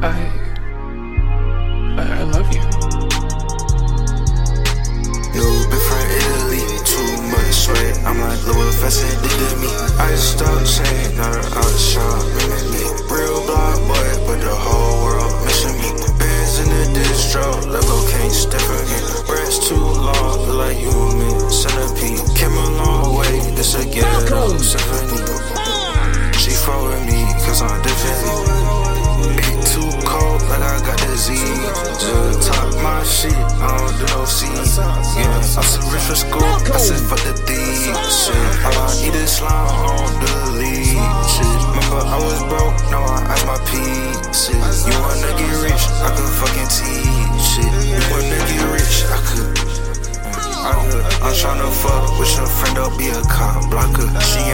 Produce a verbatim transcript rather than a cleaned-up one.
I, I, I love you. New bitch from Italy, too much sweat. I'm like Louis Vuitton, did to me. I just stopped saying, not an outshot, mimic me. Real block boy, but the whole world missing me. Bands in the distro, Lego can't step again. Breasts too long, look like human centipede. Came a long way, this a ghetto symphony. She fuck with me, cause I'm different. Beat too cold, like I got disease. Just talk my shit, I don't do no seeds. Yeah, I'm too rich for school, I said fuck the thieves. Shit, all I need is slime, I don't do the lead. Shit, remember I was broke, now I ask my P. Shit, you wanna get rich, I could fucking teach. Shit, you wanna get rich, I could. I could. I'm tryna fuck with your friend, don't be a cop blocker. She